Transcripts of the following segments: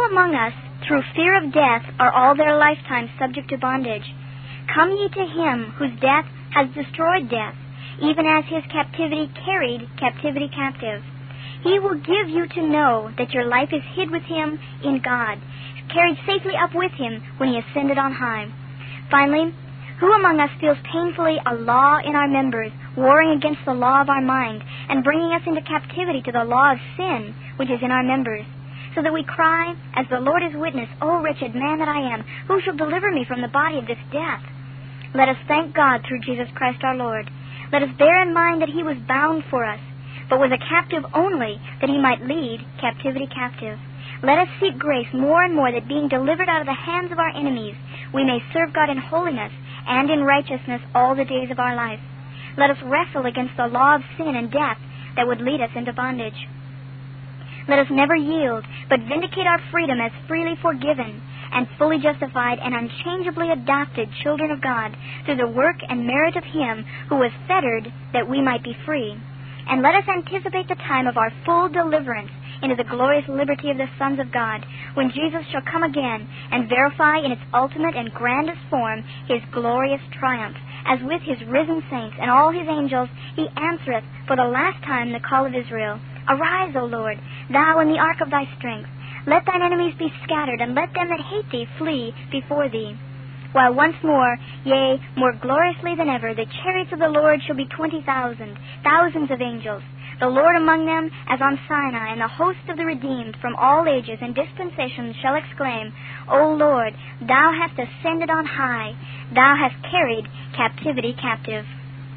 among us, through fear of death, are all their lifetime subject to bondage? Come ye to him whose death has destroyed death, even as his captivity carried captivity captive. He will give you to know that your life is hid with him in God, carried safely up with him when he ascended on high. Finally, who among us feels painfully a law in our members, warring against the law of our mind, and bringing us into captivity to the law of sin, which is in our members? So that we cry, as the Lord is witness, O wretched man that I am, who shall deliver me from the body of this death? Let us thank God through Jesus Christ our Lord. Let us bear in mind that he was bound for us, but was a captive only, that he might lead captivity captive. Let us seek grace more and more, that being delivered out of the hands of our enemies, we may serve God in holiness and in righteousness all the days of our life. Let us wrestle against the law of sin and death that would lead us into bondage. Let us never yield, but vindicate our freedom as freely forgiven and fully justified and unchangeably adopted children of God through the work and merit of him who was fettered that we might be free. And let us anticipate the time of our full deliverance into the glorious liberty of the sons of God, when Jesus shall come again and verify in its ultimate and grandest form his glorious triumph, as with his risen saints and all his angels he answereth for the last time the call of Israel. Arise, O Lord, thou in the ark of thy strength. Let thine enemies be scattered, and let them that hate thee flee before thee. While once more, yea, more gloriously than ever, the chariots of the Lord shall be 20,000, thousands of angels, the Lord among them as on Sinai, and the host of the redeemed from all ages and dispensations shall exclaim, O Lord, thou hast ascended on high, thou hast carried captivity captive.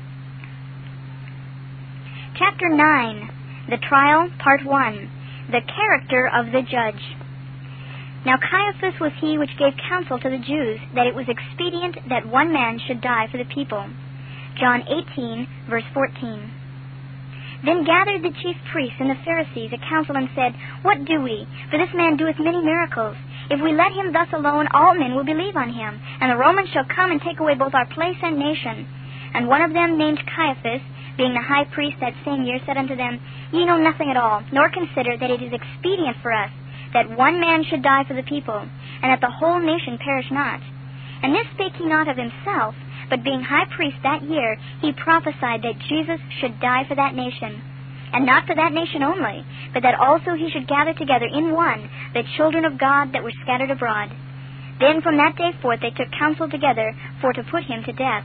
Chapter 9, The Trial, Part 1, The Character of the Judge. Now Caiaphas was he which gave counsel to the Jews that it was expedient that one man should die for the people. John 18, verse 14. Then gathered the chief priests and the Pharisees a council and said, What do we? For this man doeth many miracles. If we let him thus alone, all men will believe on him, and the Romans shall come and take away both our place and nation. And one of them, named Caiaphas, being the high priest that same year, said unto them, Ye know nothing at all, nor consider that it is expedient for us that one man should die for the people, and that the whole nation perish not. And this spake he not of himself, but being high priest that year, he prophesied that Jesus should die for that nation. And not for that nation only, but that also he should gather together in one the children of God that were scattered abroad. Then from that day forth they took counsel together for to put him to death.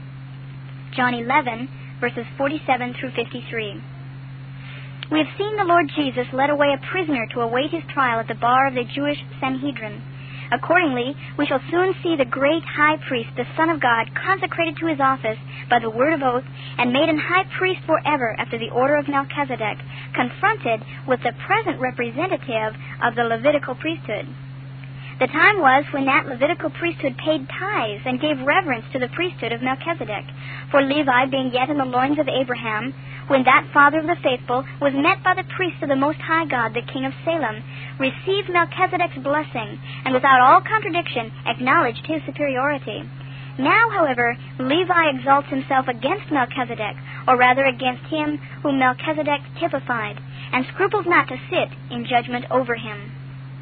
John 11, verses 47 through 53. We have seen the Lord Jesus led away a prisoner to await his trial at the bar of the Jewish Sanhedrin. Accordingly, we shall soon see the great high priest, the Son of God, consecrated to his office by the word of oath, and made an high priest forever after the order of Melchizedek, confronted with the present representative of the Levitical priesthood. The time was when that Levitical priesthood paid tithes and gave reverence to the priesthood of Melchizedek. For Levi, being yet in the loins of Abraham, when that father of the faithful was met by the priest of the Most High God, the King of Salem, received Melchizedek's blessing, and without all contradiction acknowledged his superiority. Now, however, Levi exalts himself against Melchizedek, or rather against him whom Melchizedek typified, and scruples not to sit in judgment over him.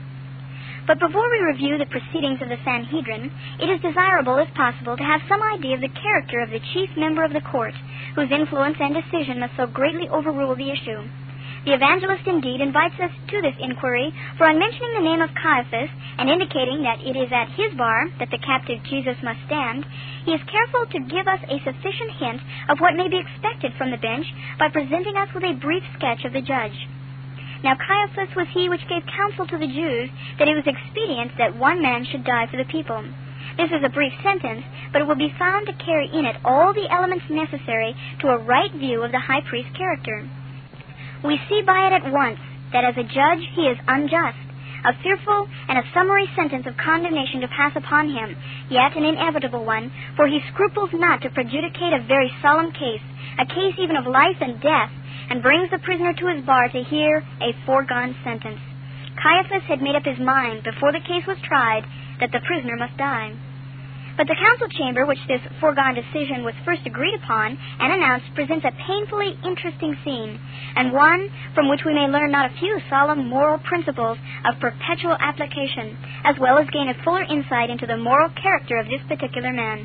But before we review the proceedings of the Sanhedrin, it is desirable, if possible, to have some idea of the character of the chief member of the court, whose influence and decision must so greatly overrule the issue. The evangelist indeed invites us to this inquiry, for on mentioning the name of Caiaphas, and indicating that it is at his bar that the captive Jesus must stand, he is careful to give us a sufficient hint of what may be expected from the bench by presenting us with a brief sketch of the judge. Now Caiaphas was he which gave counsel to the Jews that it was expedient that one man should die for the people. This is a brief sentence, but it will be found to carry in it all the elements necessary to a right view of the high priest's character. We see by it at once that as a judge he is unjust, a fearful and a summary sentence of condemnation to pass upon him, yet an inevitable one, for he scruples not to prejudicate a very solemn case, a case even of life and death, and brings the prisoner to his bar to hear a foregone sentence. Caiaphas had made up his mind, before the case was tried, that the prisoner must die. But the council chamber, which this foregone decision was first agreed upon and announced, presents a painfully interesting scene, and one from which we may learn not a few solemn moral principles of perpetual application, as well as gain a fuller insight into the moral character of this particular man.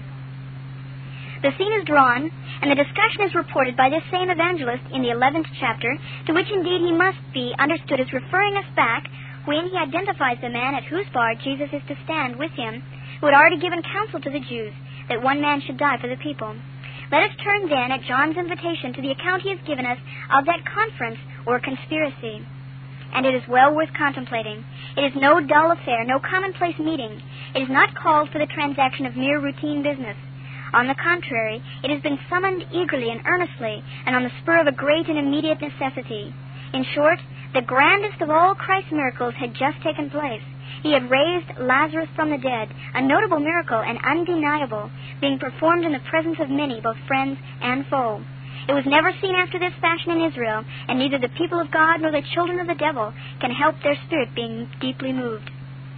The scene is drawn, and the discussion is reported by this same evangelist in the 11th chapter, to which indeed he must be understood as referring us back when he identifies the man at whose bar Jesus is to stand with him, who had already given counsel to the Jews that one man should die for the people. Let us turn then at John's invitation to the account he has given us of that conference or conspiracy. And it is well worth contemplating. It is no dull affair, no commonplace meeting. It is not called for the transaction of mere routine business. On the contrary, it has been summoned eagerly and earnestly, and on the spur of a great and immediate necessity. In short, the grandest of all Christ's miracles had just taken place. He had raised Lazarus from the dead, a notable miracle and undeniable, being performed in the presence of many, both friends and foe. It was never seen after this fashion in Israel, and neither the people of God nor the children of the devil can help their spirit being deeply moved.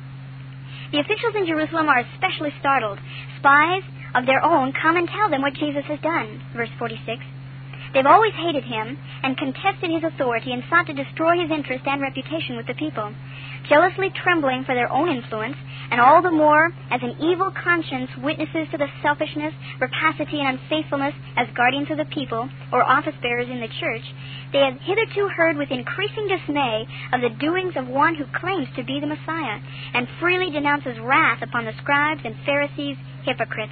The officials in Jerusalem are especially startled. Spies of their own come and tell them what Jesus has done. Verse 46. They've always hated him and contested his authority and sought to destroy his interest and reputation with the people, jealously trembling for their own influence, and all the more as an evil conscience witnesses to the selfishness, rapacity, and unfaithfulness as guardians of the people or office-bearers in the church. They have hitherto heard with increasing dismay of the doings of one who claims to be the Messiah, and freely denounces wrath upon the scribes and Pharisees, hypocrites.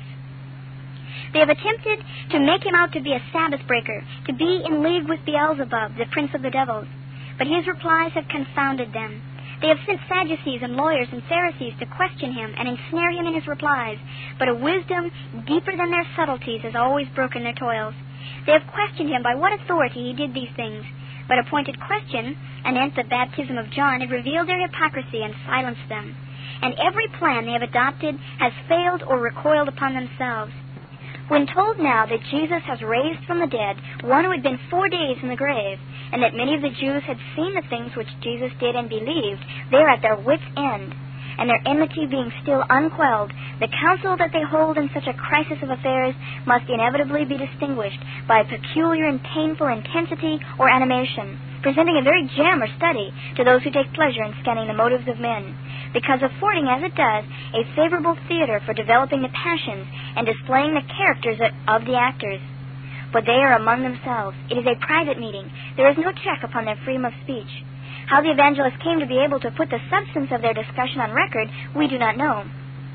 They have attempted to make him out to be a Sabbath breaker, to be in league with Beelzebub, the prince of the devils. But his replies have confounded them. They have sent Sadducees and lawyers and Pharisees to question him and ensnare him in his replies, but a wisdom deeper than their subtleties has always broken their toils. They have questioned him by what authority he did these things, but a pointed question anent the baptism of John had revealed their hypocrisy and silenced them. And every plan they have adopted has failed or recoiled upon themselves. When told now that Jesus has raised from the dead one who had been 4 days in the grave, and that many of the Jews had seen the things which Jesus did and believed, they are at their wits' end, and their enmity being still unquelled, the counsel that they hold in such a crisis of affairs must inevitably be distinguished by a peculiar and painful intensity or animation, presenting a very gem or study to those who take pleasure in scanning the motives of men, because affording, as it does, a favorable theater for developing the passions and displaying the characters of the actors. But they are among themselves. It is a private meeting. There is no check upon their freedom of speech. How the evangelists came to be able to put the substance of their discussion on record, we do not know.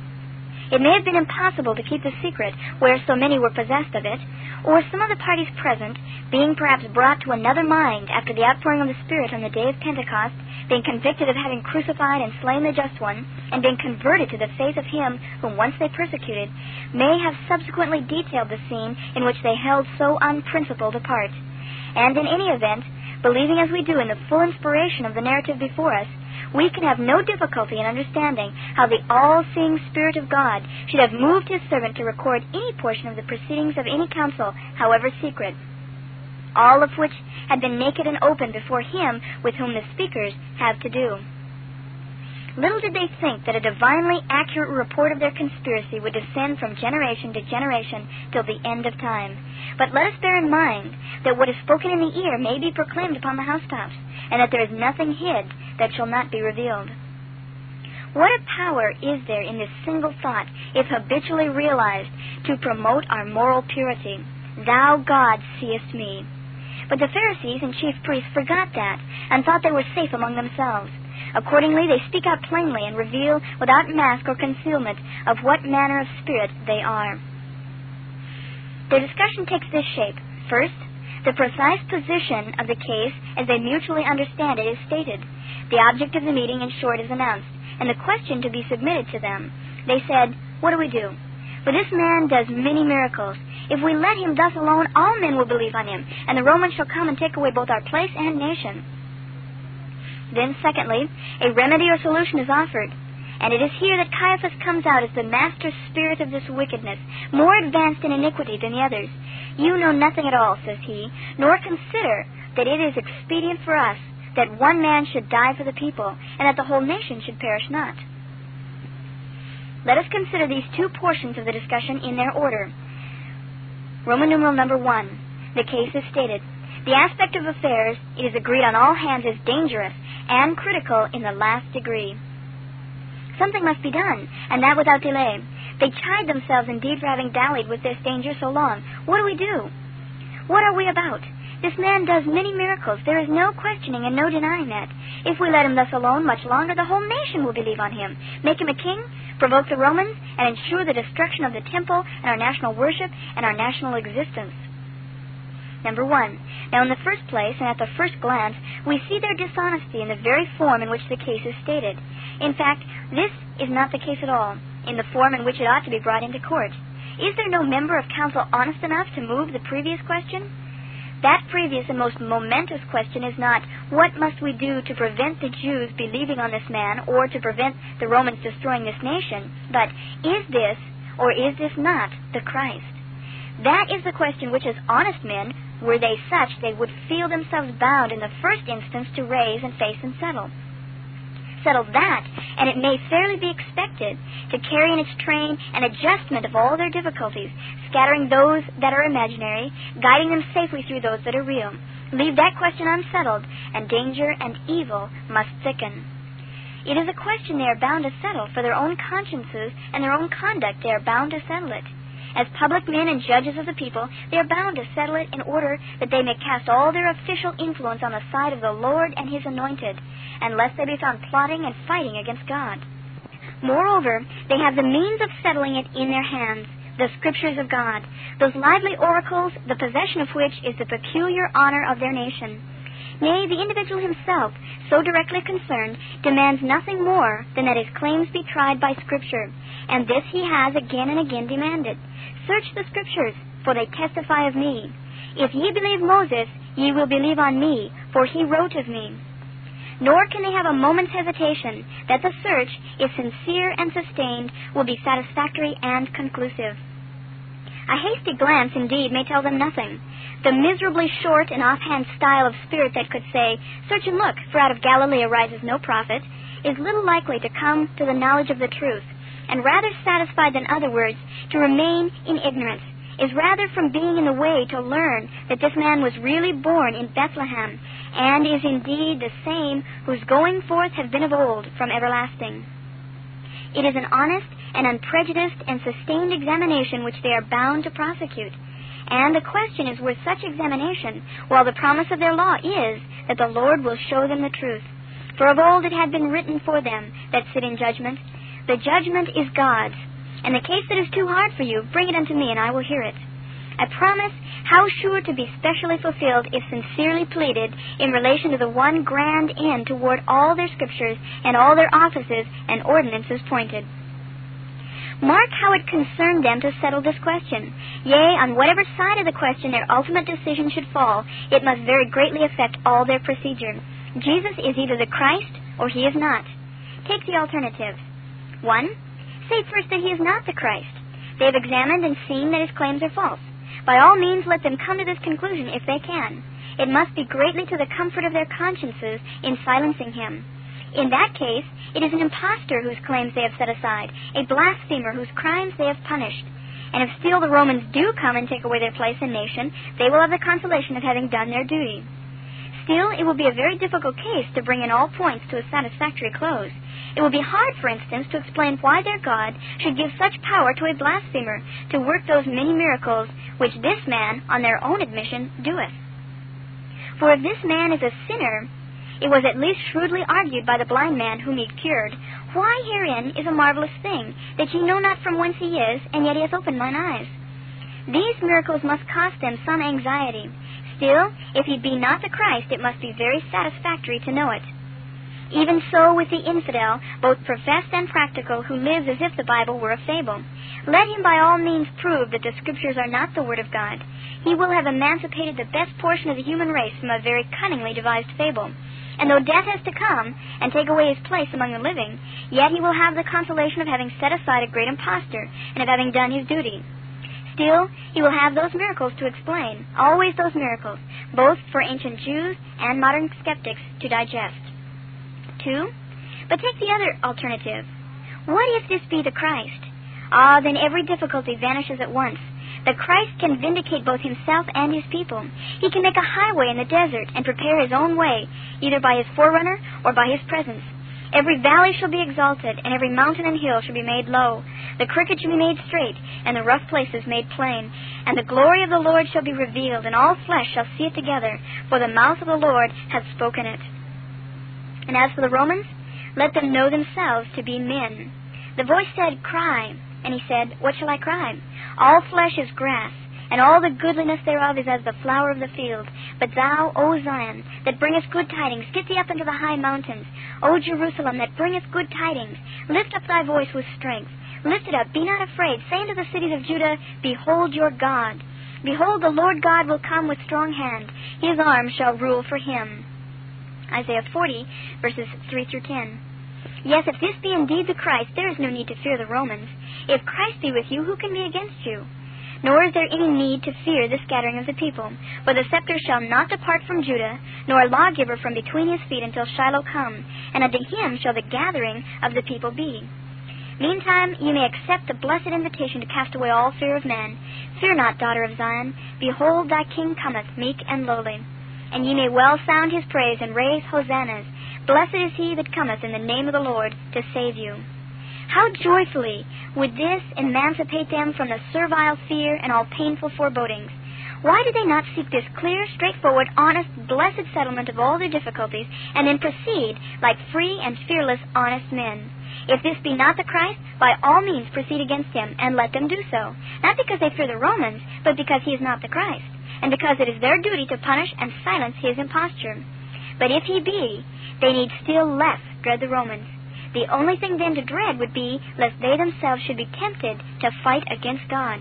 It may have been impossible to keep the secret where so many were possessed of it, or some of the parties present, being perhaps brought to another mind after the outpouring of the Spirit on the day of Pentecost, being convicted of having crucified and slain the Just One, and being converted to the faith of Him whom once they persecuted, may have subsequently detailed the scene in which they held so unprincipled a part. And in any event, believing as we do in the full inspiration of the narrative before us, we can have no difficulty in understanding how the all-seeing Spirit of God should have moved His servant to record any portion of the proceedings of any council, however secret, all of which had been naked and open before Him with whom the speakers have to do. Little did they think that a divinely accurate report of their conspiracy would descend from generation to generation till the end of time. But let us bear in mind that what is spoken in the ear may be proclaimed upon the housetops, and that there is nothing hid that shall not be revealed. What a power is there in this single thought, if habitually realized, to promote our moral purity. Thou, God, seest me. But the Pharisees and chief priests forgot that, and thought they were safe among themselves. Accordingly, they speak out plainly and reveal without mask or concealment of what manner of spirit they are. Their discussion takes this shape. First, the precise position of the case as they mutually understand it is stated. The object of the meeting, in short, is announced, and the question to be submitted to them. They said, "What do we do? For this man does many miracles. If we let him thus alone, all men will believe on him, and the Romans shall come and take away both our place and nation." Then, secondly, a remedy or solution is offered. And it is here that Caiaphas comes out as the master spirit of this wickedness, more advanced in iniquity than the others. "You know nothing at all," says he, "nor consider that it is expedient for us that one man should die for the people, and that the whole nation should perish not." Let us consider these two portions of the discussion in their order. Roman numeral number 1. The case is stated. The aspect of affairs, it is agreed on all hands, is dangerous and critical in the last degree. Something must be done, and that without delay. They chide themselves indeed for having dallied with this danger so long. What do we do? What are we about? This man does many miracles. There is no questioning and no denying that. If we let him thus alone much longer, the whole nation will believe on him. Make him a king, provoke the Romans, and ensure the destruction of the temple and our national worship and our national existence. Number 1. Now, in the first place, and at the first glance, we see their dishonesty in the very form in which the case is stated. In fact, this is not the case at all, in the form in which it ought to be brought into court. Is there no member of council honest enough to move the previous question? That previous and most momentous question is not, what must we do to prevent the Jews believing on this man or to prevent the Romans destroying this nation, but is this or is this not the Christ? That is the question which, as honest men, were they such, they would feel themselves bound in the first instance to raise and face and settle. Settle that, and it may fairly be expected to carry in its train an adjustment of all their difficulties, scattering those that are imaginary, guiding them safely through those that are real. Leave that question unsettled, and danger and evil must thicken. It is a question they are bound to settle for their own consciences and their own conduct. They are bound to settle it. As public men and judges of the people, they are bound to settle it in order that they may cast all their official influence on the side of the Lord and His anointed, unless they be found plotting and fighting against God. Moreover, they have the means of settling it in their hands, the Scriptures of God, those lively oracles, the possession of which is the peculiar honor of their nation. Nay, the individual himself, so directly concerned, demands nothing more than that his claims be tried by Scripture, and this he has again and again demanded. Search the Scriptures, for they testify of me. If ye believe Moses, ye will believe on me, for he wrote of me. Nor can they have a moment's hesitation that the search, if sincere and sustained, will be satisfactory and conclusive. A hasty glance, indeed, may tell them nothing. The miserably short and offhand style of spirit that could say, "Search and look, for out of Galilee arises no prophet," is little likely to come to the knowledge of the truth, and rather satisfied than other words to remain in ignorance, is rather from being in the way to learn that this man was really born in Bethlehem, and is indeed the same whose going forth have been of old from everlasting. It is an honest and unprejudiced and sustained examination which they are bound to prosecute, and the question is worth such examination, while the promise of their law is that the Lord will show them the truth. For of old it had been written for them that sit in judgment, the judgment is God's, and the case that is too hard for you, bring it unto me, and I will hear it. I promise how sure to be specially fulfilled if sincerely pleaded in relation to the one grand end toward all their Scriptures and all their offices and ordinances pointed. Mark how it concerned them to settle this question. Yea, on whatever side of the question their ultimate decision should fall, it must very greatly affect all their procedure. Jesus is either the Christ or he is not. Take the alternatives. 1. Say first that he is not the Christ. They have examined and seen that his claims are false. By all means, let them come to this conclusion if they can. It must be greatly to the comfort of their consciences in silencing him. In that case, it is an impostor whose claims they have set aside, a blasphemer whose crimes they have punished. And if still the Romans do come and take away their place and nation, they will have the consolation of having done their duty. Still, it will be a very difficult case to bring in all points to a satisfactory close. It will be hard, for instance, to explain why their God should give such power to a blasphemer to work those many miracles which this man, on their own admission, doeth. For if this man is a sinner, it was at least shrewdly argued by the blind man whom he cured, why herein is a marvelous thing, that ye know not from whence he is, and yet he hath opened mine eyes. These miracles must cost them some anxiety. Still, if he be not the Christ, it must be very satisfactory to know it. Even so with the infidel, both professed and practical, who lives as if the Bible were a fable. Let him by all means prove that the Scriptures are not the Word of God. He will have emancipated the best portion of the human race from a very cunningly devised fable. And though death has to come and take away his place among the living, yet he will have the consolation of having set aside a great impostor and of having done his duty. Still, he will have those miracles to explain, always those miracles, both for ancient Jews and modern skeptics to digest. 2. But take the other alternative. What if this be the Christ? Ah, then every difficulty vanishes at once. The Christ can vindicate both himself and his people. He can make a highway in the desert and prepare his own way, either by his forerunner or by his presence. Every valley shall be exalted, and every mountain and hill shall be made low. The crooked shall be made straight, and the rough places made plain. And the glory of the Lord shall be revealed, and all flesh shall see it together, for the mouth of the Lord hath spoken it. And as for the Romans, let them know themselves to be men. The voice said, Cry. And he said, What shall I cry? All flesh is grass, and all the goodliness thereof is as the flower of the field. But thou, O Zion, that bringest good tidings, get thee up into the high mountains. O Jerusalem, that bringest good tidings, lift up thy voice with strength. Lift it up, be not afraid. Say unto the cities of Judah, Behold your God. Behold, the Lord God will come with strong hand. His arm shall rule for him. Isaiah 40, verses 3 through 10. Yes, if this be indeed the Christ, there is no need to fear the Romans. If Christ be with you, who can be against you? Nor is there any need to fear the scattering of the people. For the scepter shall not depart from Judah, nor a lawgiver from between his feet until Shiloh come, and unto him shall the gathering of the people be. Meantime, ye may accept the blessed invitation to cast away all fear of man. Fear not, daughter of Zion. Behold, thy king cometh, meek and lowly. And ye may well sound his praise and raise hosannas. Blessed is he that cometh in the name of the Lord to save you. How joyfully would this emancipate them from the servile fear and all painful forebodings. Why do they not seek this clear, straightforward, honest, blessed settlement of all their difficulties, and then proceed like free and fearless, honest men? If this be not the Christ, by all means proceed against him, and let them do so, not because they fear the Romans, but because he is not the Christ, and because it is their duty to punish and silence his imposture. But if he be, they need still less dread the Romans. The only thing then to dread would be lest they themselves should be tempted to fight against God.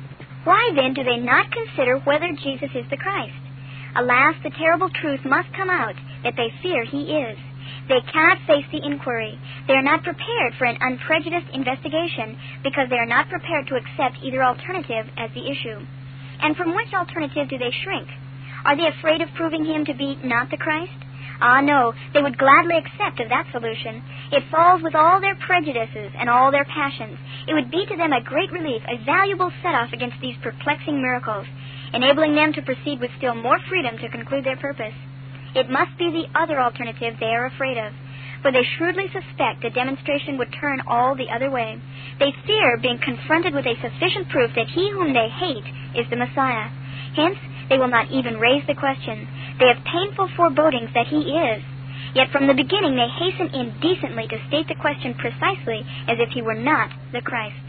Why then do they not consider whether Jesus is the Christ? Alas, the terrible truth must come out that they fear he is. They cannot face the inquiry. They are not prepared for an unprejudiced investigation because they are not prepared to accept either alternative as the issue. And from which alternative do they shrink? Are they afraid of proving him to be not the Christ? Ah, no, they would gladly accept of that solution. It falls with all their prejudices and all their passions. It would be to them a great relief, a valuable set-off against these perplexing miracles, enabling them to proceed with still more freedom to conclude their purpose. It must be the other alternative they are afraid of, for they shrewdly suspect the demonstration would turn all the other way. They fear being confronted with a sufficient proof that he whom they hate is the Messiah. Hence, they will not even raise the question. They have painful forebodings that he is. Yet from the beginning they hasten indecently to state the question precisely as if he were not the Christ.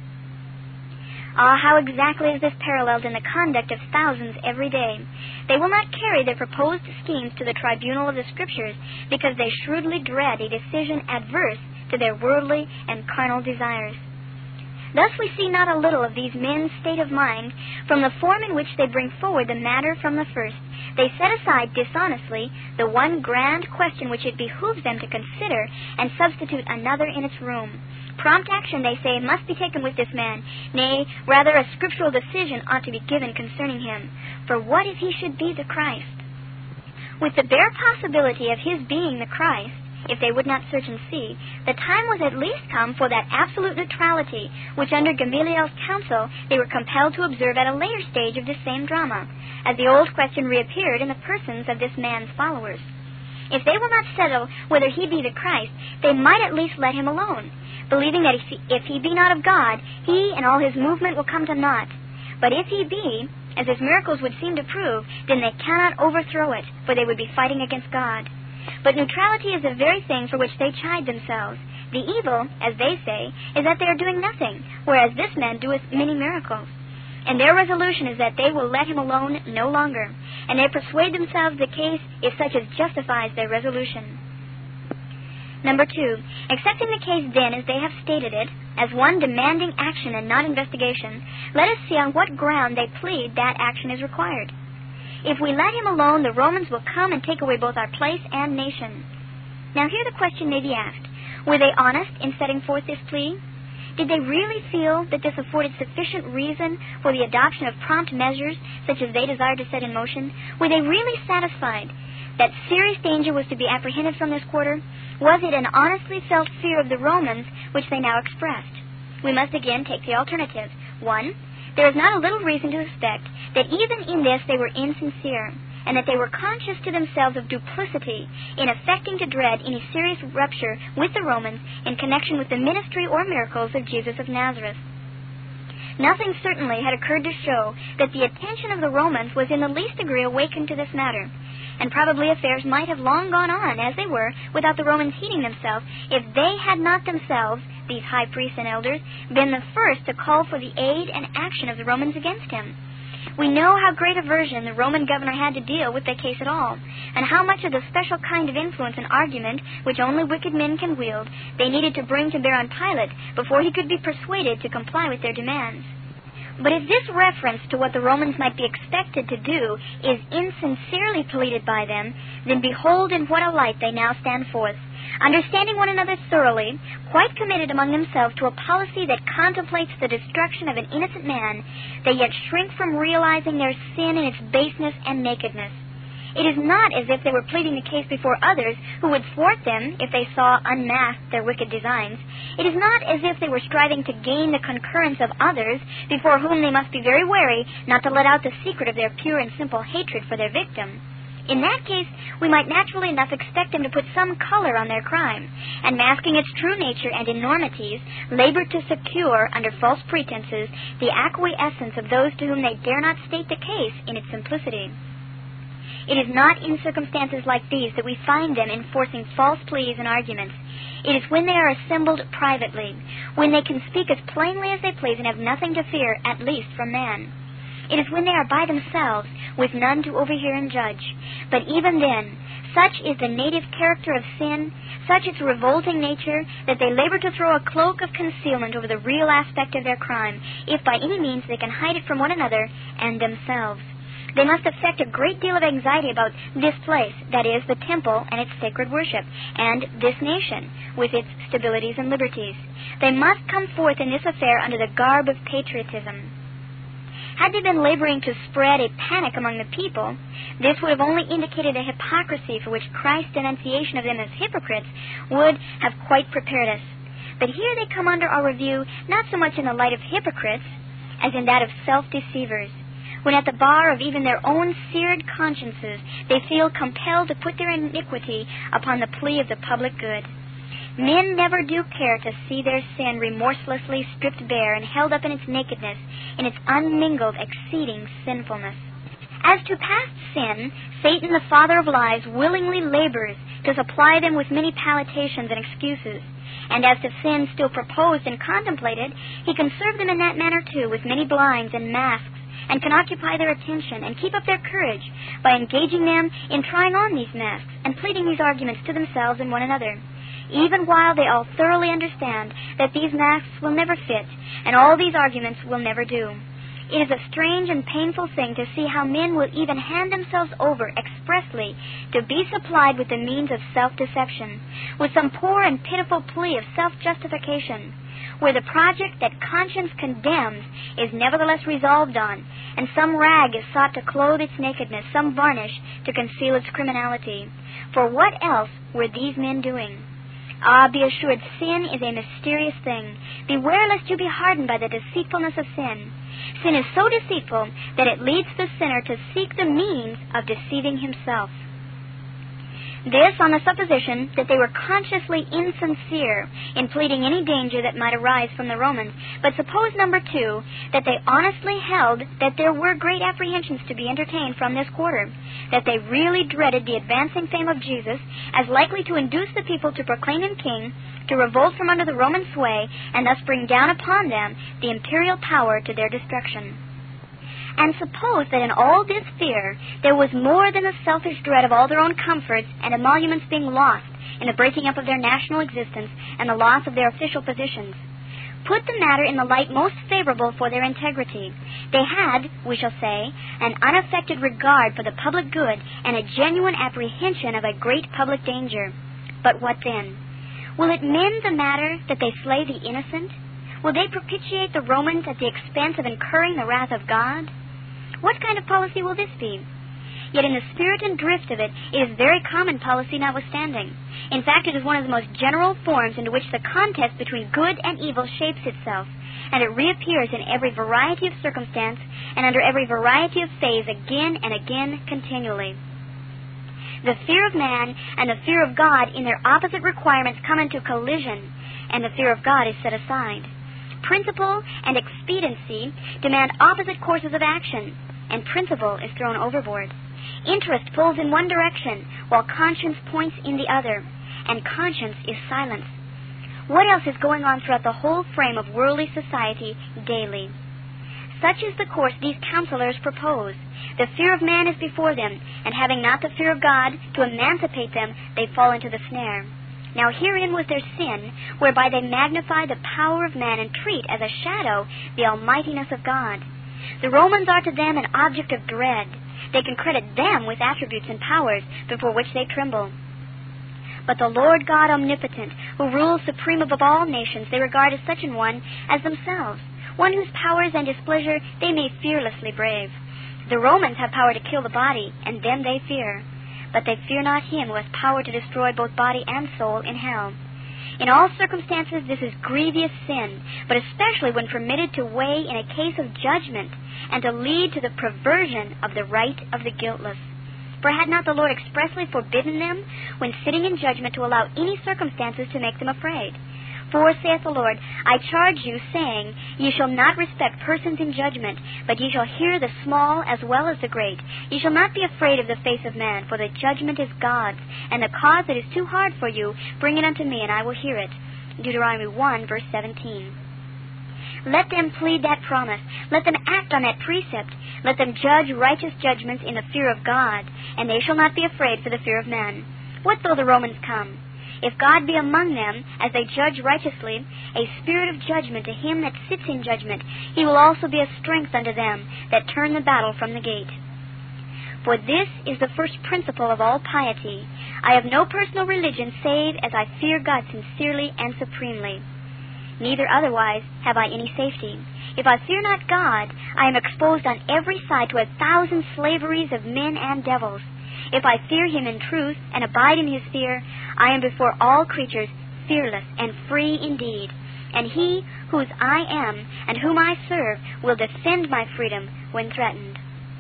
Ah, how exactly is this paralleled in the conduct of thousands every day. They will not carry their proposed schemes to the tribunal of the Scriptures because they shrewdly dread a decision adverse to their worldly and carnal desires. Thus we see not a little of these men's state of mind from the form in which they bring forward the matter from the first. They set aside dishonestly the one grand question which it behooves them to consider and substitute another in its room. Prompt action, they say, must be taken with this man. Nay, rather a scriptural decision ought to be given concerning him. For what if he should be the Christ? With the bare possibility of his being the Christ, if they would not search and see, the time was at least come for that absolute neutrality which under Gamaliel's counsel they were compelled to observe at a later stage of this same drama, as the old question reappeared in the persons of this man's followers. If they will not settle whether he be the Christ, they might at least let him alone, believing that if he be not of God, he and all his movement will come to naught. But if he be, as his miracles would seem to prove, then they cannot overthrow it, for they would be fighting against God. But neutrality is the very thing for which they chide themselves. The evil, as they say, is that they are doing nothing, whereas this man doeth many miracles. And their resolution is that they will let him alone no longer, and they persuade themselves the case is such as justifies their resolution. Number 2, accepting the case then as they have stated it, as one demanding action and not investigation, let us see on what ground they plead that action is required. If we let him alone, the Romans will come and take away both our place and nation. Now here the question may be asked. Were they honest in setting forth this plea? Did they really feel that this afforded sufficient reason for the adoption of prompt measures such as they desired to set in motion? Were they really satisfied that serious danger was to be apprehended from this quarter? Was it an honestly felt fear of the Romans which they now expressed? We must again take the alternative. 1. There is not a little reason to suspect that even in this they were insincere, and that they were conscious to themselves of duplicity in affecting to dread any serious rupture with the Romans in connection with the ministry or miracles of Jesus of Nazareth. Nothing certainly had occurred to show that the attention of the Romans was in the least degree awakened to this matter, and probably affairs might have long gone on as they were without the Romans heeding themselves if they had not themselves, these high priests and elders, been the first to call for the aid and action of the Romans against him. We know how great aversion the Roman governor had to deal with the case at all, and how much of the special kind of influence and argument which only wicked men can wield they needed to bring to bear on Pilate before he could be persuaded to comply with their demands. But if this reference to what the Romans might be expected to do is insincerely pleaded by them, then behold in what a light they now stand forth, understanding one another thoroughly, quite committed among themselves to a policy that contemplates the destruction of an innocent man, they yet shrink from realizing their sin in its baseness and nakedness. It is not as if they were pleading the case before others who would thwart them if they saw unmasked their wicked designs. It is not as if they were striving to gain the concurrence of others before whom they must be very wary not to let out the secret of their pure and simple hatred for their victim. In that case, we might naturally enough expect them to put some color on their crime, and masking its true nature and enormities, labor to secure, under false pretenses, the acquiescence of those to whom they dare not state the case in its simplicity. It is not in circumstances like these that we find them enforcing false pleas and arguments. It is when they are assembled privately, when they can speak as plainly as they please and have nothing to fear, at least from man. It is when they are by themselves, with none to overhear and judge. But even then, such is the native character of sin, such its revolting nature, that they labor to throw a cloak of concealment over the real aspect of their crime, if by any means they can hide it from one another and themselves. They must affect a great deal of anxiety about this place, that is, the temple and its sacred worship, and this nation, with its stabilities and liberties. They must come forth in this affair under the garb of patriotism. Had they been laboring to spread a panic among the people, this would have only indicated a hypocrisy for which Christ's denunciation of them as hypocrites would have quite prepared us. But here they come under our review not so much in the light of hypocrites as in that of self-deceivers, when at the bar of even their own seared consciences they feel compelled to put their iniquity upon the plea of the public good. Men never do care to see their sin remorselessly stripped bare and held up in its nakedness, in its unmingled, exceeding sinfulness. As to past sin, Satan, the father of lies, willingly labors to supply them with many palliations and excuses. And as to sin still proposed and contemplated, he can serve them in that manner too, with many blinds and masks, and can occupy their attention and keep up their courage by engaging them in trying on these masks and pleading these arguments to themselves and one another, even while they all thoroughly understand that these masks will never fit and all these arguments will never do. It is a strange and painful thing to see how men will even hand themselves over expressly to be supplied with the means of self-deception, with some poor and pitiful plea of self-justification, where the project that conscience condemns is nevertheless resolved on, and some rag is sought to clothe its nakedness, some varnish to conceal its criminality. For what else were these men doing? Ah, be assured, sin is a mysterious thing. Beware lest you be hardened by the deceitfulness of sin. Sin is so deceitful that it leads the sinner to seek the means of deceiving himself. This on the supposition that they were consciously insincere in pleading any danger that might arise from the Romans. But suppose, number two, that they honestly held that there were great apprehensions to be entertained from this quarter, that they really dreaded the advancing fame of Jesus as likely to induce the people to proclaim him king, to revolt from under the Roman sway, and thus bring down upon them the imperial power to their destruction. And suppose that in all this fear there was more than the selfish dread of all their own comforts and emoluments being lost in the breaking up of their national existence and the loss of their official positions. Put the matter in the light most favorable for their integrity. They had, we shall say, an unaffected regard for the public good and a genuine apprehension of a great public danger. But what then? Will it mend the matter that they slay the innocent? Will they propitiate the Romans at the expense of incurring the wrath of God? What kind of policy will this be? Yet in the spirit and drift of it, it is very common policy notwithstanding. In fact, it is one of the most general forms into which the contest between good and evil shapes itself, and it reappears in every variety of circumstance and under every variety of phase again and again continually. The fear of man and the fear of God in their opposite requirements come into collision, and the fear of God is set aside. Principle and expediency demand opposite courses of action, and principle is thrown overboard. Interest pulls in one direction, while conscience points in the other, and conscience is silence. What else is going on throughout the whole frame of worldly society daily? Such is the course these counselors propose. The fear of man is before them, and having not the fear of God to emancipate them, they fall into the snare. Now herein was their sin, whereby they magnify the power of man and treat as a shadow the almightiness of God. The Romans are to them an object of dread. They can credit them with attributes and powers before which they tremble. But the Lord God omnipotent, who rules supreme above all nations, they regard as such an one as themselves, one whose powers and displeasure they may fearlessly brave. The Romans have power to kill the body, and them they fear. But they fear not him who has power to destroy both body and soul in hell. In all circumstances this is grievous sin, but especially when permitted to weigh in a case of judgment, and to lead to the perversion of the right of the guiltless. For had not the Lord expressly forbidden them, when sitting in judgment, to allow any circumstances to make them afraid? For, saith the Lord, I charge you, saying, Ye shall not respect persons in judgment, but ye shall hear the small as well as the great. Ye shall not be afraid of the face of man, for the judgment is God's, and the cause that is too hard for you, bring it unto me, and I will hear it. Deuteronomy 1, verse 17. Let them plead that promise. Let them act on that precept. Let them judge righteous judgments in the fear of God, and they shall not be afraid for the fear of man. What though the Romans come? If God be among them, as they judge righteously, a spirit of judgment to him that sits in judgment, he will also be a strength unto them that turn the battle from the gate. For this is the first principle of all piety. I have no personal religion save as I fear God sincerely and supremely. Neither otherwise have I any safety. If I fear not God, I am exposed on every side to 1,000 slaveries of men and devils. If I fear him in truth, and abide in his fear, I am before all creatures fearless and free indeed. And he whose I am, and whom I serve, will defend my freedom when threatened.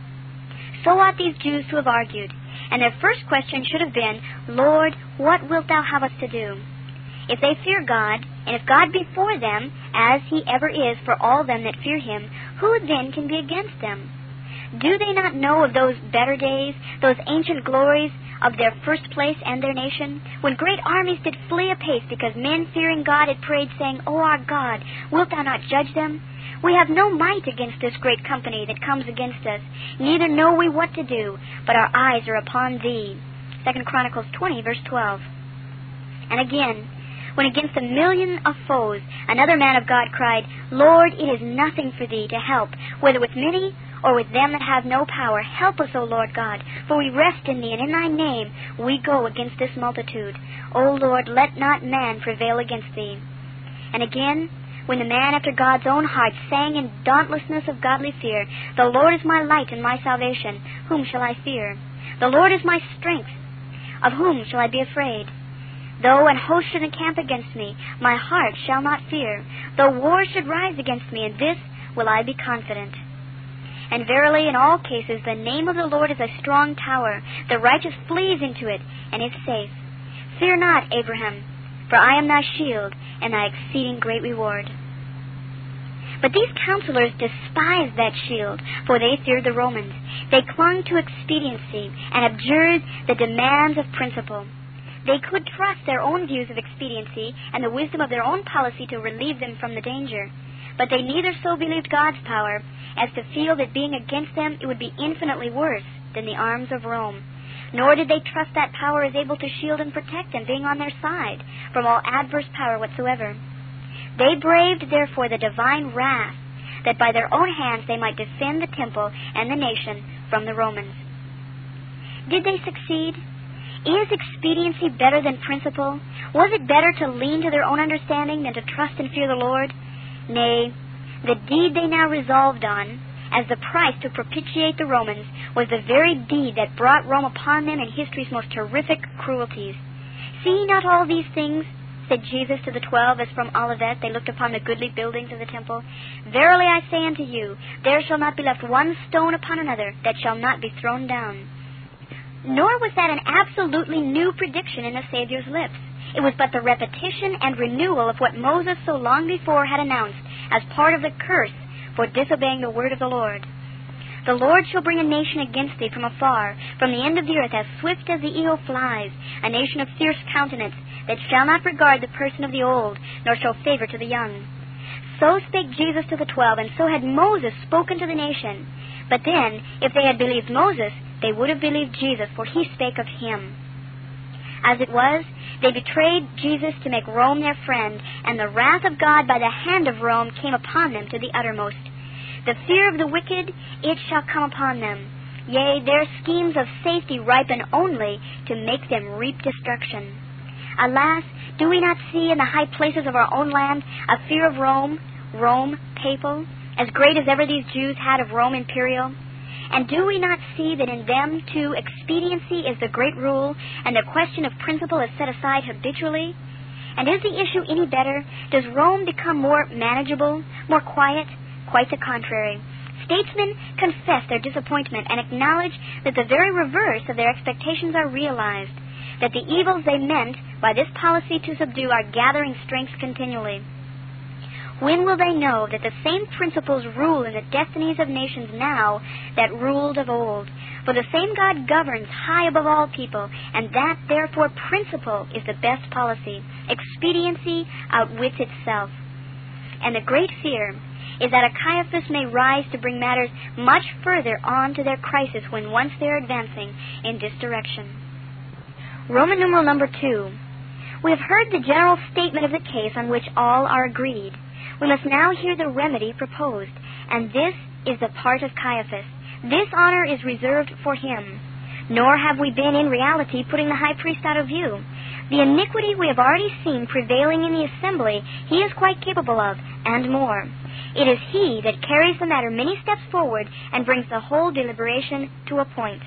So ought these Jews to have argued, and their first question should have been, Lord, what wilt thou have us to do? If they fear God, and if God be for them, as he ever is for all them that fear him, who then can be against them? Do they not know of those better days, those ancient glories of their first place and their nation, when great armies did flee apace because men fearing God had prayed, saying, O our God, wilt thou not judge them? We have no might against this great company that comes against us, neither know we what to do, but our eyes are upon thee. 2 Chronicles 20, verse 12. And again, when against 1,000,000 of foes, another man of God cried, Lord, it is nothing for thee to help, whether with many or with them that have no power. Help us, O Lord God, for we rest in thee, and in thy name we go against this multitude. O Lord, let not man prevail against thee. And again, when the man after God's own heart sang in dauntlessness of godly fear, The Lord is my light and my salvation, whom shall I fear? The Lord is my strength, of whom shall I be afraid? Though an host should encamp against me, my heart shall not fear. Though war should rise against me, in this will I be confident. And verily, in all cases, the name of the Lord is a strong tower. The righteous flees into it, and is safe. Fear not, Abraham, for I am thy shield, and thy exceeding great reward. But these counselors despised that shield, for they feared the Romans. They clung to expediency, and abjured the demands of principle. They could trust their own views of expediency, and the wisdom of their own policy to relieve them from the danger. But they neither so believed God's power, as to feel that being against them it would be infinitely worse than the arms of Rome. Nor did they trust that power is able to shield and protect them, being on their side, from all adverse power whatsoever. They braved, therefore, the divine wrath, that by their own hands they might defend the temple and the nation from the Romans. Did they succeed? Is expediency better than principle? Was it better to lean to their own understanding than to trust and fear the Lord? Nay, the deed they now resolved on, as the price to propitiate the Romans, was the very deed that brought Rome upon them in history's most horrific cruelties. See ye not all these things, said Jesus to the 12, as from Olivet they looked upon the goodly buildings of the temple. Verily I say unto you, there shall not be left one stone upon another that shall not be thrown down. Nor was that an absolutely new prediction in the Savior's lips. It was but the repetition and renewal of what Moses so long before had announced as part of the curse for disobeying the word of the Lord. The Lord shall bring a nation against thee from afar, from the end of the earth, as swift as the eagle flies, a nation of fierce countenance, that shall not regard the person of the old, nor show favor to the young. So spake Jesus to the 12, and so had Moses spoken to the nation. But then, if they had believed Moses, they would have believed Jesus, for he spake of him. As it was, they betrayed Jesus to make Rome their friend, and the wrath of God by the hand of Rome came upon them to the uttermost. The fear of the wicked, it shall come upon them. Yea, their schemes of safety ripen only to make them reap destruction. Alas, do we not see in the high places of our own land a fear of Rome papal, as great as ever these Jews had of Rome imperial? And do we not see that in them, too, expediency is the great rule, and the question of principle is set aside habitually? And is the issue any better? Does Rome become more manageable, more quiet? Quite the contrary. Statesmen confess their disappointment and acknowledge that the very reverse of their expectations are realized, that the evils they meant by this policy to subdue are gathering strength continually. When will they know that the same principles rule in the destinies of nations now that ruled of old? For the same God governs high above all people, and that, therefore, principle is the best policy. Expediency outwits itself. And the great fear is that a Caiaphas may rise to bring matters much further on to their crisis when once they are advancing in this direction. Roman numeral number 2. We have heard the general statement of the case on which all are agreed. We must now hear the remedy proposed, and this is the part of Caiaphas. This honor is reserved for him. Nor have we been in reality putting the high priest out of view. The iniquity we have already seen prevailing in the assembly he is quite capable of, and more. It is he that carries the matter many steps forward and brings the whole deliberation to a point.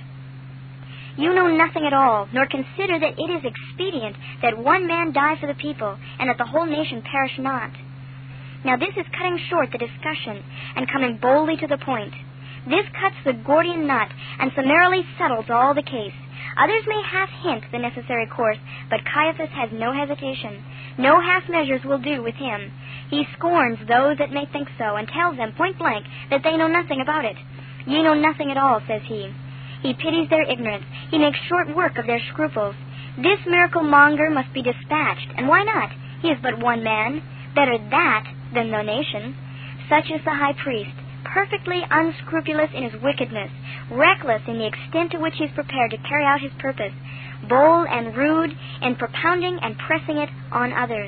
You know nothing at all, nor consider that it is expedient that one man die for the people, and that the whole nation perish not. Now this is cutting short the discussion, and coming boldly to the point. This cuts the Gordian knot, and summarily settles all the case. Others may half hint the necessary course, but Caiaphas has no hesitation. No half measures will do with him. He scorns those that may think so, and tells them point blank that they know nothing about it. Ye know nothing at all, says he. He pities their ignorance. He makes short work of their scruples. This miracle monger must be dispatched, and why not? He is but one man. Better that than the nation. Such is the high priest, perfectly unscrupulous in his wickedness, reckless in the extent to which he is prepared to carry out his purpose, bold and rude in propounding and pressing it on others.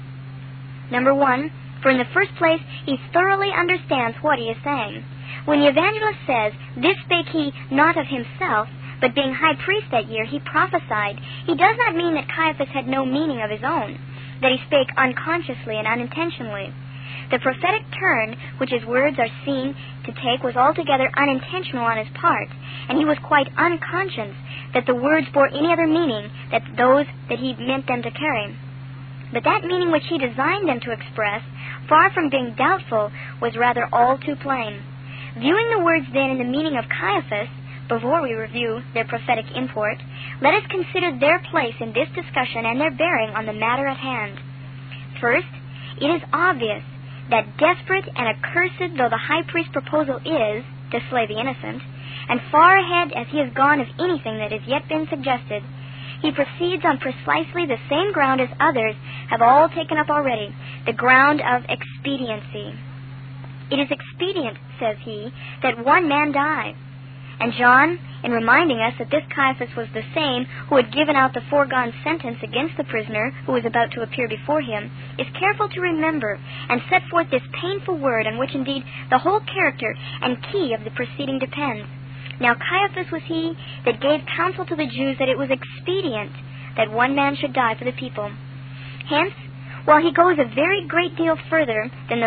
Number 1, for in the first place, he thoroughly understands what he is saying. When the evangelist says, this spake he not of himself, but being high priest that year, he prophesied, he does not mean that Caiaphas had no meaning of his own, that he spake unconsciously and unintentionally. The prophetic turn which his words are seen to take was altogether unintentional on his part, and he was quite unconscious that the words bore any other meaning than those that he meant them to carry. But that meaning which he designed them to express, far from being doubtful, was rather all too plain. Viewing the words then in the meaning of Caiaphas, before we review their prophetic import, let us consider their place in this discussion and their bearing on the matter at hand. First, it is obvious that desperate and accursed though the high priest's proposal is to slay the innocent, and far ahead as he has gone of anything that has yet been suggested, he proceeds on precisely the same ground as others have all taken up already, the ground of expediency. It is expedient, says he, that one man die. And John, in reminding us that this Caiaphas was the same who had given out the foregone sentence against the prisoner who was about to appear before him, is careful to remember and set forth this painful word on which indeed the whole character and key of the proceeding depends. Now Caiaphas was he that gave counsel to the Jews that it was expedient that one man should die for the people. Hence, while he goes a very great deal further than the rest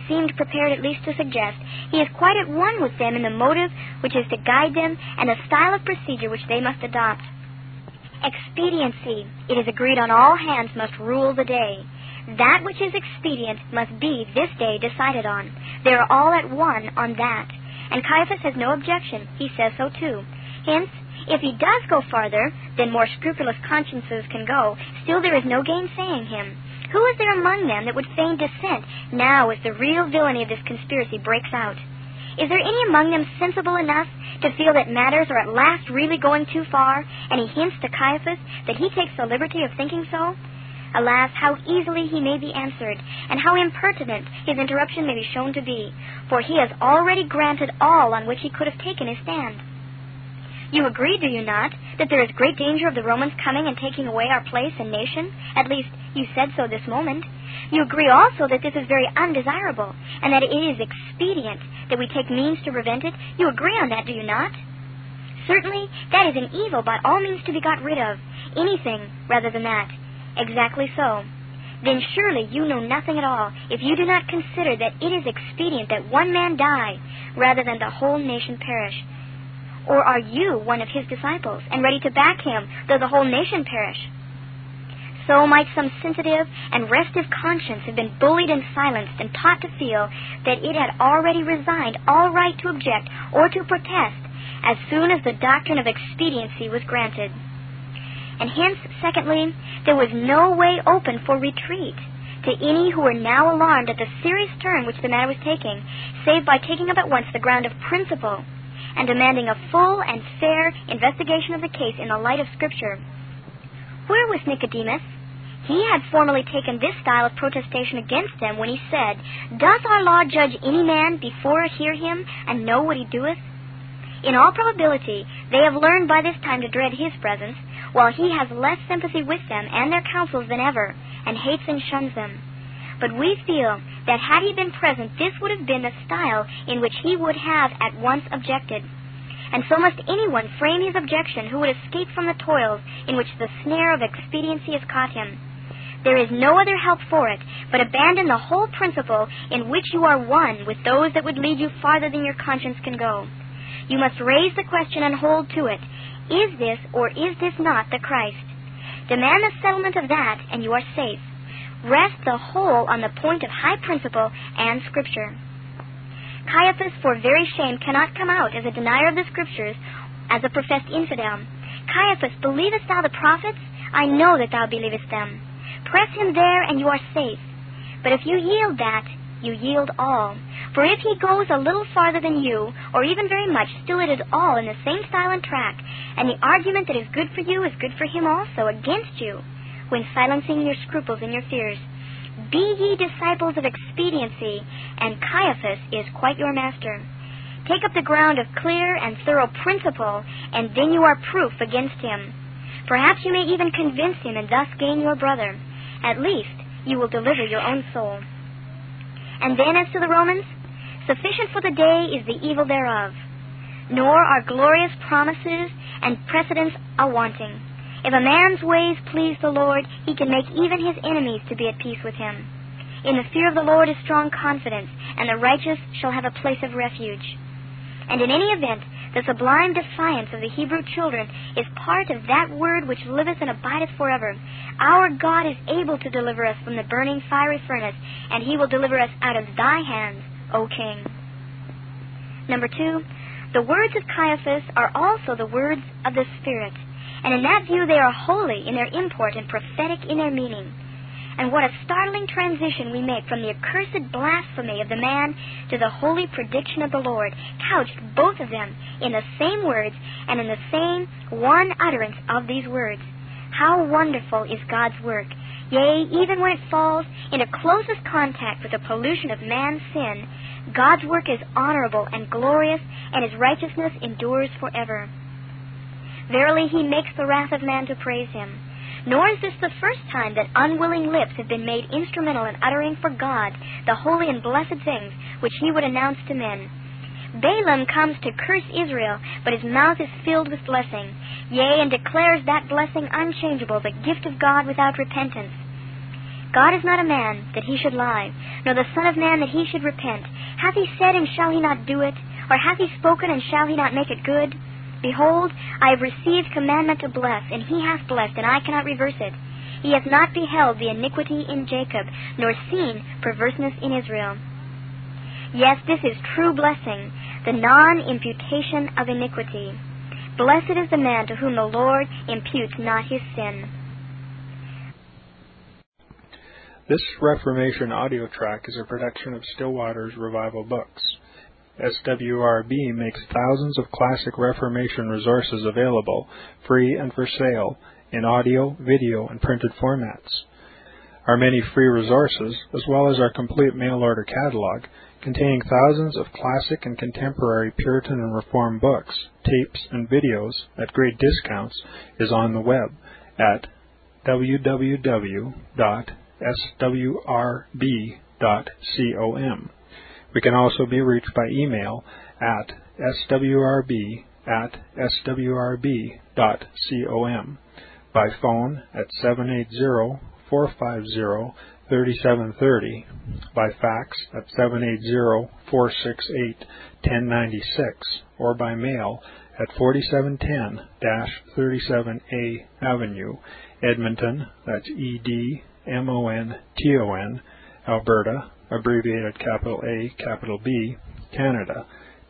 seemed prepared at least to suggest, he is quite at one with them in the motive which is to guide them and the style of procedure which they must adopt. Expediency, it is agreed on all hands, must rule the day. That which is expedient must be this day decided on. They are all at one on that. And Caiaphas has no objection. He says so too. Hence, if he does go farther than more scrupulous consciences can go, still there is no gainsaying him. Who is there among them that would feign dissent now as the real villainy of this conspiracy breaks out? Is there any among them sensible enough to feel that matters are at last really going too far, and he hints to Caiaphas that he takes the liberty of thinking so? Alas, how easily he may be answered, and how impertinent his interruption may be shown to be, for he has already granted all on which he could have taken his stand. You agree, do you not, that there is great danger of the Romans coming and taking away our place and nation? At least, you said so this moment. You agree also that this is very undesirable, and that it is expedient that we take means to prevent it? You agree on that, do you not? Certainly, that is an evil by all means to be got rid of. Anything rather than that. Exactly so. Then surely you know nothing at all if you do not consider that it is expedient that one man die rather than the whole nation perish. Or are you one of his disciples and ready to back him though the whole nation perish? So might some sensitive and restive conscience have been bullied and silenced and taught to feel that it had already resigned all right to object or to protest as soon as the doctrine of expediency was granted. And hence, secondly, there was no way open for retreat to any who were now alarmed at the serious turn which the matter was taking, save by taking up at once the ground of principle and demanding a full and fair investigation of the case in the light of Scripture. Where was Nicodemus? He had formerly taken this style of protestation against them when he said, "Doth our law judge any man before hear him, and know what he doeth?" In all probability, they have learned by this time to dread his presence, while he has less sympathy with them and their counsels than ever, and hates and shuns them. But we feel that had he been present, this would have been the style in which he would have at once objected. And so must anyone frame his objection who would escape from the toils in which the snare of expediency has caught him. There is no other help for it, but abandon the whole principle in which you are one with those that would lead you farther than your conscience can go. You must raise the question and hold to it. Is this or is this not the Christ? Demand the settlement of that, and you are safe. Rest the whole on the point of high principle and Scripture. Caiaphas, for very shame, cannot come out as a denier of the Scriptures, as a professed infidel. Caiaphas, believest thou the prophets? I know that thou believest them. Press him there, and you are safe. But if you yield that, you yield all. For if he goes a little farther than you, or even very much, still it is all in the same style and track, and the argument that is good for you is good for him also, against you, when silencing your scruples and your fears. Be ye disciples of expediency, and Caiaphas is quite your master. Take up the ground of clear and thorough principle, and then you are proof against him. Perhaps you may even convince him and thus gain your brother. At least you will deliver your own soul. And then as to the Romans, sufficient for the day is the evil thereof. Nor are glorious promises and precedents a-wanting. If a man's ways please the Lord, he can make even his enemies to be at peace with him. In the fear of the Lord is strong confidence, and the righteous shall have a place of refuge. And in any event, the sublime defiance of the Hebrew children is part of that word which liveth and abideth forever. Our God is able to deliver us from the burning fiery furnace, and he will deliver us out of thy hands, O King. Number 2, the words of Caiaphas are also the words of the Spirit, and in that view they are holy in their import and prophetic in their meaning. And what a startling transition we make from the accursed blasphemy of the man to the holy prediction of the Lord, couched both of them in the same words and in the same one utterance of these words. How wonderful is God's work! Yea, even when it falls into closest contact with the pollution of man's sin, God's work is honorable and glorious, and his righteousness endures forever. Verily, he makes the wrath of man to praise him. Nor is this the first time that unwilling lips have been made instrumental in uttering for God the holy and blessed things which he would announce to men. Balaam comes to curse Israel, but his mouth is filled with blessing, yea, and declares that blessing unchangeable, the gift of God without repentance. God is not a man, that he should lie, nor the Son of Man, that he should repent. Hath he said, and shall he not do it? Or hath he spoken, and shall he not make it good? Behold, I have received commandment to bless, and he hath blessed, and I cannot reverse it. He hath not beheld the iniquity in Jacob, nor seen perverseness in Israel. Yes, this is true blessing, the non-imputation of iniquity. Blessed is the man to whom the Lord imputes not his sin. This Reformation audio track is a production of Stillwater's Revival Books. SWRB makes thousands of classic Reformation resources available, free and for sale, in audio, video, and printed formats. Our many free resources, as well as our complete mail-order catalog, containing thousands of classic and contemporary Puritan and Reformed books, tapes, and videos at great discounts, is on the web at www.swrb.com. We can also be reached by email at swrb@swrb.com, by phone at 780-450-3730, by fax at 780-468-1096, or by mail at 4710-37A Avenue, Edmonton, that's Edmonton, Alberta, abbreviated capital A, capital B, Canada,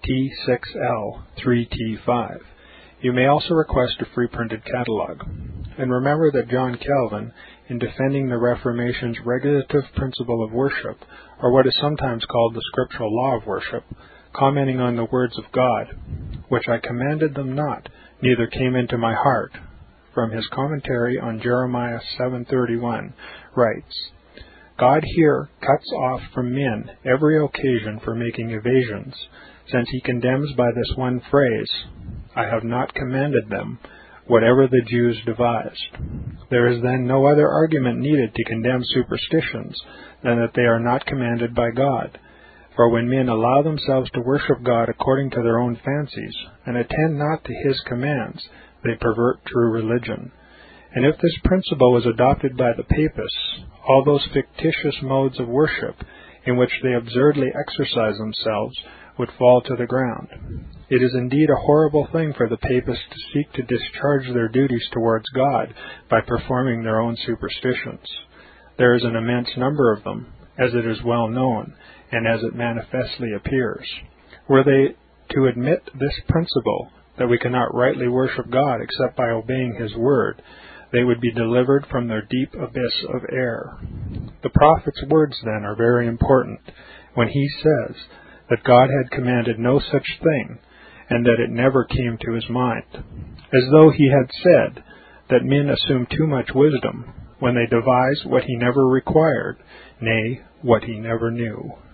T6L3T5. You may also request a free printed catalog. And remember that John Calvin, in defending the Reformation's regulative principle of worship, or what is sometimes called the scriptural law of worship, commenting on the words of God, which I commanded them not, neither came into my heart, from his commentary on Jeremiah 7:31, writes, God here cuts off from men every occasion for making evasions, since he condemns by this one phrase, I have not commanded them, whatever the Jews devised. There is then no other argument needed to condemn superstitions than that they are not commanded by God. For when men allow themselves to worship God according to their own fancies, and attend not to his commands, they pervert true religion. And if this principle was adopted by the Papists, all those fictitious modes of worship in which they absurdly exercise themselves would fall to the ground. It is indeed a horrible thing for the Papists to seek to discharge their duties towards God by performing their own superstitions. There is an immense number of them, as it is well known, and as it manifestly appears. Were they to admit this principle, that we cannot rightly worship God except by obeying his word, they would be delivered from their deep abyss of error. The prophet's words, then, are very important, when he says that God had commanded no such thing, and that it never came to his mind, as though he had said that men assume too much wisdom when they devise what he never required, nay, what he never knew.